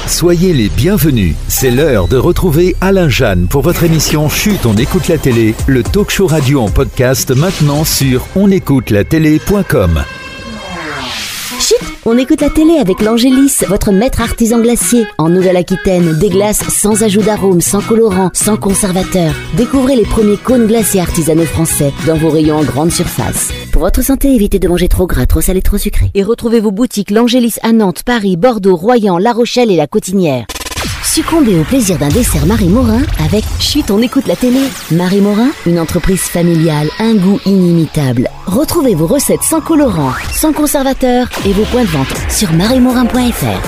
Soyez les bienvenus. C'est l'heure de retrouver Alain Jeanne pour votre émission Chut, on écoute la télé, le talk show radio en podcast maintenant sur onécoutelatélé.com. Chut, on écoute la télé avec l'Angélis, votre maître artisan glacier. En Nouvelle-Aquitaine, des glaces sans ajout d'arôme, sans colorant, sans conservateur. Découvrez les premiers cônes glaciers artisanaux français dans vos rayons en grande surface. Pour votre santé, évitez de manger trop gras, trop salé, trop sucré. Et retrouvez vos boutiques l'Angélis à Nantes, Paris, Bordeaux, Royan, La Rochelle et La Cotinière. Succombez au plaisir d'un dessert Marie Morin avec Chut, on écoute la télé. Marie Morin, une entreprise familiale, un goût inimitable. Retrouvez vos recettes sans colorant, sans conservateur et vos points de vente sur mariemorin.fr.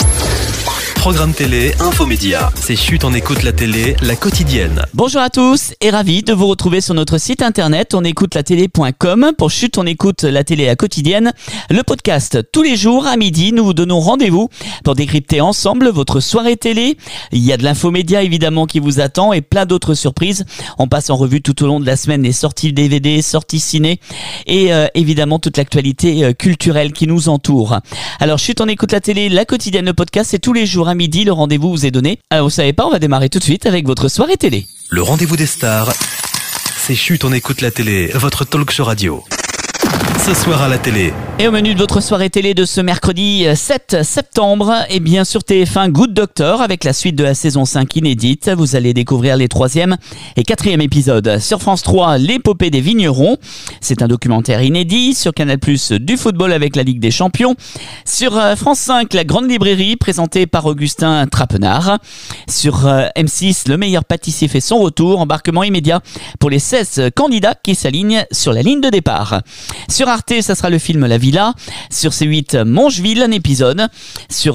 Programme télé, infomédia. C'est Chut, on écoute la télé, la quotidienne. Bonjour à tous et ravi de vous retrouver sur notre site internet onécoutelatélé.com pour Chut, on écoute la télé, la quotidienne. Le podcast tous les jours à midi, nous vous donnons rendez-vous pour décrypter ensemble votre soirée télé. Il y a de l'infomédia évidemment qui vous attend et plein d'autres surprises. On passe en revue tout au long de la semaine les sorties DVD, sorties ciné et évidemment toute l'actualité culturelle qui nous entoure. Alors Chut, on écoute la télé, la quotidienne, le podcast, c'est tous les jours à midi, le rendez-vous vous est donné. Alors vous savez pas, on va démarrer tout de suite avec votre soirée télé. Le rendez-vous des stars, c'est Chut, on écoute la télé, votre talk show radio. Ce soir à la télé. Et au menu de votre soirée télé de ce mercredi 7 septembre, et bien sur TF1 Good Doctor avec la suite de la saison 5 inédite. Vous allez découvrir les 3e et 4e épisodes. Sur France 3, l'épopée des vignerons. C'est un documentaire inédit. Sur Canal+, du football avec la Ligue des Champions. Sur France 5, la grande librairie présentée par Augustin Trapenard. Sur M6, le meilleur pâtissier fait son retour. Embarquement immédiat pour les 16 candidats qui s'alignent sur la ligne de départ. Sur Arte, ça sera le film La Villa. Sur C8, Mongeville, un épisode. Sur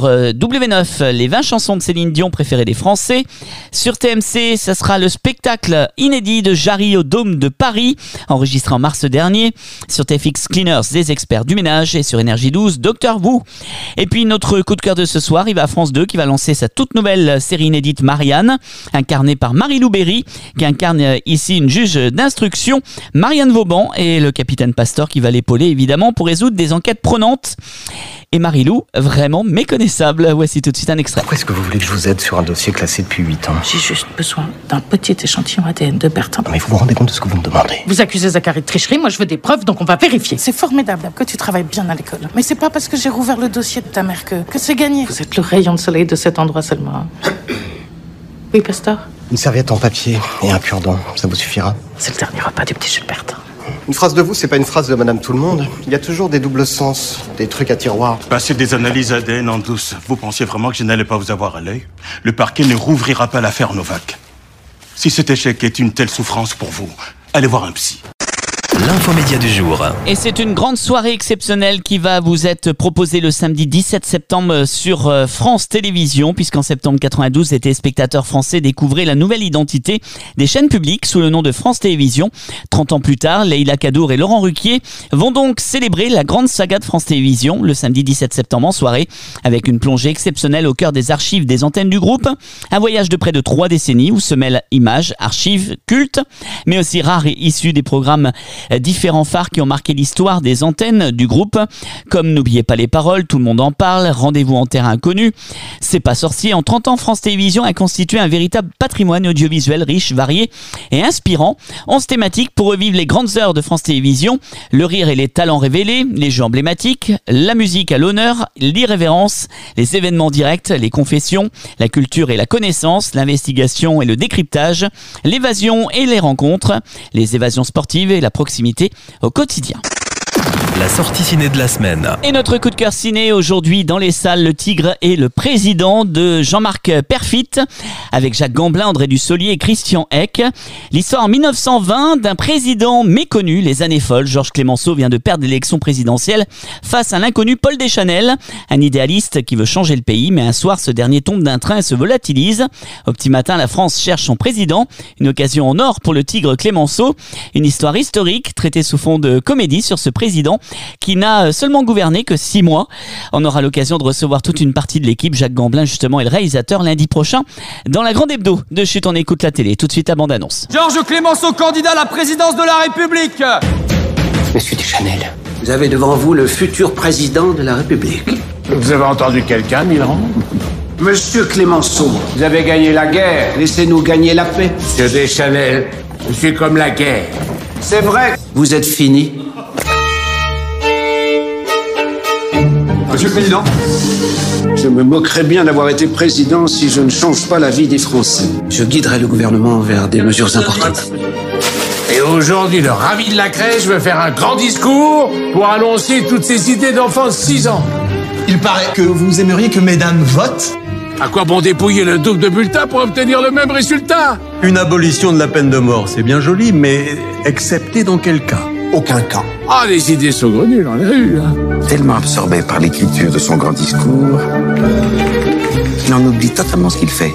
W9, les 20 chansons de Céline Dion préférées des Français. Sur TMC, ça sera le spectacle inédit de Jarry au Dôme de Paris, enregistré en mars dernier. Sur TFX Cleaners, des experts du ménage. Et sur Énergie 12, Docteur Wu. Et puis notre coup de cœur de ce soir, il va à France 2 qui va lancer sa toute nouvelle série inédite Marianne, incarnée par Marie-Lou Berry, qui incarne ici une juge d'instruction, Marianne Vauban, et le capitaine Pasteur qui va l'épauler évidemment pour résoudre des enquêtes prenantes. Et Marie-Lou, vraiment méconnaissable. Voici tout de suite un extrait. Pourquoi est-ce que vous voulez que je vous aide sur un dossier classé depuis 8 ans ? J'ai juste besoin d'un petit échantillon ADN de Bertrand. Non mais vous vous rendez compte de ce que vous me demandez ? Vous accusez Zachary de tricherie, moi je veux des preuves, donc on va vérifier. C'est formidable que tu travailles bien à l'école. Mais c'est pas parce que j'ai rouvert le dossier de ta mère que c'est gagné. Vous êtes le rayon de soleil de cet endroit seulement. Oui, Pasteur ? Une serviette en papier et un cure-dent, ça vous suffira ? C'est le dernier repas du petit Jules Bertrand. Une phrase de vous, c'est pas une phrase de Madame Tout-le-Monde. Il y a toujours des doubles sens, des trucs à tiroir. Passez des analyses ADN en douce. Vous pensiez vraiment que je n'allais pas vous avoir à l'œil ? Le parquet ne rouvrira pas l'affaire Novak. Si cet échec est une telle souffrance pour vous, allez voir un psy. L'infomédia du jour. Et c'est une grande soirée exceptionnelle qui va vous être proposée le samedi 17 septembre sur France Télévisions, puisqu'en septembre 92, les téléspectateurs français découvraient la nouvelle identité des chaînes publiques sous le nom de France Télévisions. 30 ans plus tard, Leïla Kadour et Laurent Ruquier vont donc célébrer la grande saga de France Télévisions le samedi 17 septembre en soirée, avec une plongée exceptionnelle au cœur des archives des antennes du groupe. Un voyage de près de 3 décennies où se mêlent images, archives, cultes, mais aussi rares et issus des programmes différents phares qui ont marqué l'histoire des antennes du groupe, comme N'oubliez pas les paroles, Tout le monde en parle, Rendez-vous en terrain inconnu, C'est pas sorcier. En 30 ans, France Télévisions a constitué un véritable patrimoine audiovisuel riche, varié et inspirant. 11 thématiques pour revivre les grandes heures de France Télévisions, le rire et les talents révélés, les jeux emblématiques, la musique à l'honneur, l'irrévérence, les événements directs, les confessions, la culture et la connaissance, l'investigation et le décryptage, l'évasion et les rencontres, les évasions sportives et la proximité au quotidien. La sortie ciné de la semaine. Et notre coup de cœur ciné aujourd'hui dans les salles, Le Tigre et le Président de Jean-Marc Perfit avec Jacques Gamblin, André Dussolier et Christian Eck. L'histoire en 1920 d'un président méconnu, les années folles. Georges Clemenceau vient de perdre l'élection présidentielle face à l'inconnu Paul Deschanel, un idéaliste qui veut changer le pays, mais un soir ce dernier tombe d'un train et se volatilise. Au petit matin, la France cherche son président, une occasion en or pour le Tigre Clemenceau, une histoire historique traitée sous fond de comédie sur ce président qui n'a seulement gouverné que 6 mois. On aura l'occasion de recevoir toute une partie de l'équipe, Jacques Gamblin justement et le réalisateur, lundi prochain dans la grande hebdo de Chut, on écoute la télé. Tout de suite à bande-annonce. Georges Clemenceau, candidat à la présidence de la République. Monsieur Deschanel, vous avez devant vous le futur président de la République. Vous avez entendu quelqu'un, Mitterrand ? Monsieur Clémenceau, vous avez gagné la guerre, laissez-nous gagner la paix. Monsieur Deschanel, je suis comme la guerre. C'est vrai, vous êtes fini. Monsieur le Président, je me moquerais bien d'avoir été président si je ne change pas la vie des Français. Je guiderai le gouvernement vers des mesures importantes. Et aujourd'hui, le ravi de la crèche veut faire un grand discours pour annoncer toutes ces idées d'enfants de 6 ans. il paraît que vous aimeriez que mesdames votent. À quoi bon dépouiller le double de bulletins pour obtenir le même résultat? Une abolition de la peine de mort, c'est bien joli, mais excepté dans quel cas? Aucun cas. Ah, les idées saugrenues, on en a eu, hein. Tellement absorbé par l'écriture de son grand discours qu'il en oublie totalement ce qu'il fait.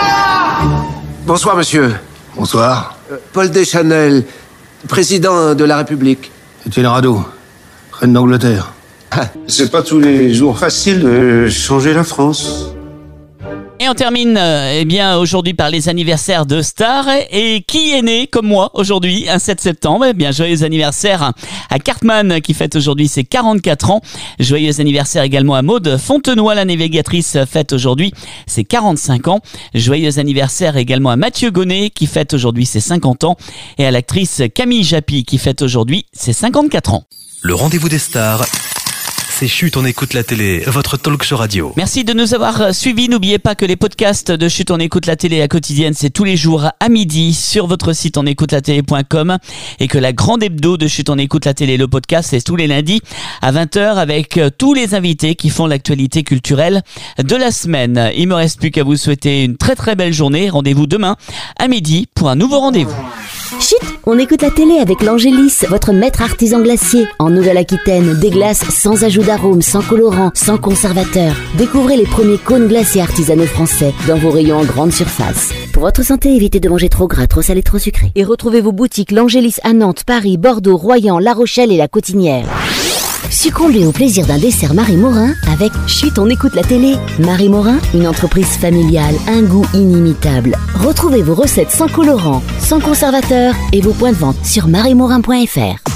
Bonsoir, monsieur. Bonsoir. Paul Deschanel, président de la République. Étienne Rado, reine d'Angleterre. C'est pas tous les jours facile de changer la France. Et on termine aujourd'hui par les anniversaires de stars. Et qui est né comme moi aujourd'hui, un 7 septembre? Eh bien, joyeux anniversaire à Cartman qui fête aujourd'hui ses 44 ans. Joyeux anniversaire également à Maude Fontenoy, la navigatrice, fête aujourd'hui ses 45 ans. Joyeux anniversaire également à Mathieu Gonnet qui fête aujourd'hui ses 50 ans. Et à l'actrice Camille Japy qui fête aujourd'hui ses 54 ans. Le rendez-vous des stars, c'est Chut, on écoute la télé, votre talk show radio. Merci de nous avoir suivis. N'oubliez pas que les podcasts de Chut, on écoute la télé à quotidienne, c'est tous les jours à midi sur votre site onécoutelatélé.com et que la grande hebdo de Chut, on écoute la télé, le podcast, c'est tous les lundis à 20h avec tous les invités qui font l'actualité culturelle de la semaine. Il me reste plus qu'à vous souhaiter une très très belle journée. Rendez-vous demain à midi pour un nouveau rendez-vous. Chut, on écoute la télé avec l'Angélis, votre maître artisan glacier. En Nouvelle-Aquitaine, des glaces sans ajout d'arôme, sans colorant, sans conservateur. Découvrez les premiers cônes glaciers artisanaux français dans vos rayons en grande surface. Pour votre santé, évitez de manger trop gras, trop salé, trop sucré. Et retrouvez vos boutiques l'Angélis à Nantes, Paris, Bordeaux, Royan, La Rochelle et La Cotinière. Succombez au plaisir d'un dessert Marie Morin avec Chut, on écoute la télé. Marie Morin, une entreprise familiale, un goût inimitable. Retrouvez vos recettes sans colorant, sans conservateur et vos points de vente sur mariemorin.fr.